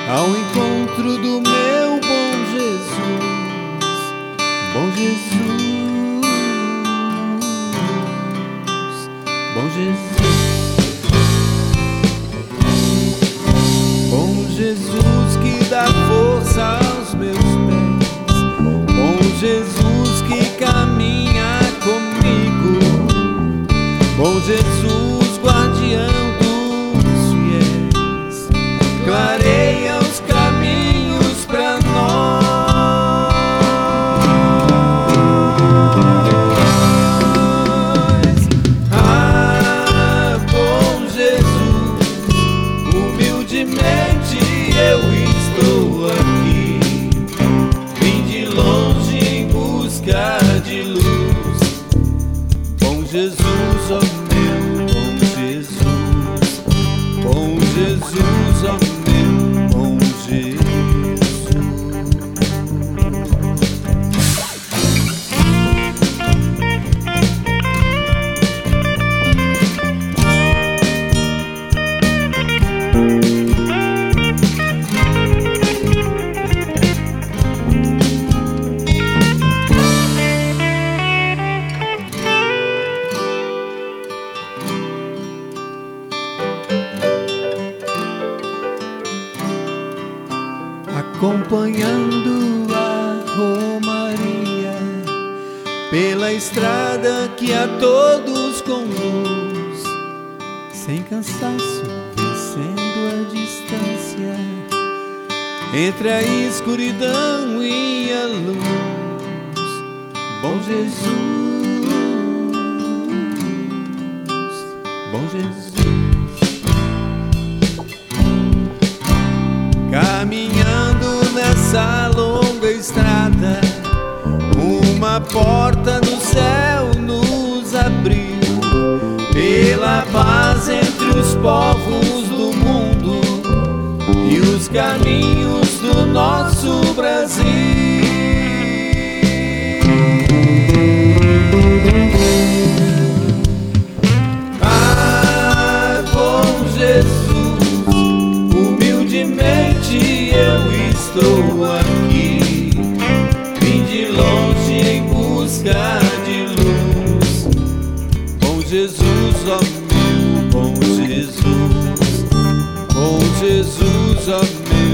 ao encontro do meu bom Jesus, bom Jesus, bom Jesus, bom Jesus que dá força aos meus pés, bom Jesus que caminha comigo, bom Jesus guardião dos fiéis, clareia os caminhos pra nós. Ah, bom Jesus, humildemente eu estou aqui, vim de longe em busca de luz. Bom Jesus, ó meu bom Jesus, bom Jesus, ó meu bom Jesus. Acompanhando a romaria pela estrada que a todos conduz, sem cansaço, vencendo a distância entre a escuridão e a luz. Bom Jesus, bom Jesus, caminhando nessa longa estrada, uma porta no céu nos abriu, pela paz entre os povos do mundo e os caminhos do nosso Brasil. Ah, bom Jesus, humildemente eu estou aqui, vim de longe em busca de luz. Bom Jesus, ó meu bom Jesus, bom Jesus, ó meu